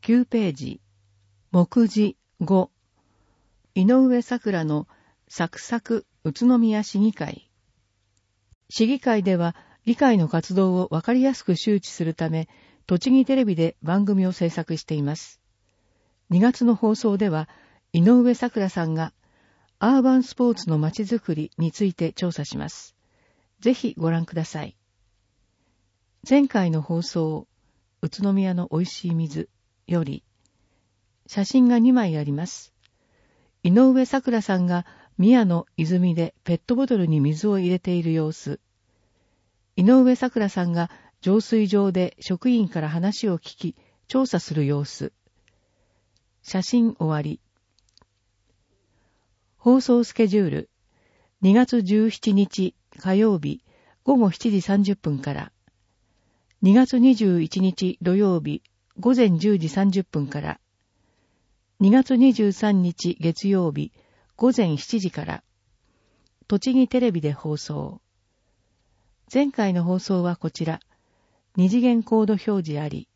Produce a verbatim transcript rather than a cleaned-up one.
きゅうページ、目次ご、井上桜のサクサク宇都宮市議会。市議会では議会の活動をわかりやすく周知するため、栃木テレビで番組を制作しています。にがつの放送では、井上桜さんがアーバンスポーツのまちづくりについて調査します。ぜひご覧ください。前回の放送、宇都宮の美味しい水より、写真がにまいあります。井上桜さんが宮の泉でペットボトルに水を入れている様子。井上桜さんが浄水場で職員から話を聞き、調査する様子。写真終わり。放送スケジュール。にがつじゅうしちにち火曜日ごごしちじさんじゅっぷんから。にがつにじゅういちにち土曜日ごぜんじゅうじさんじゅっぷんから。にがつにじゅうさんにち月曜日ごぜんしちじから。栃木テレビで放送。前回の放送はこちら。二次元コード表示あり。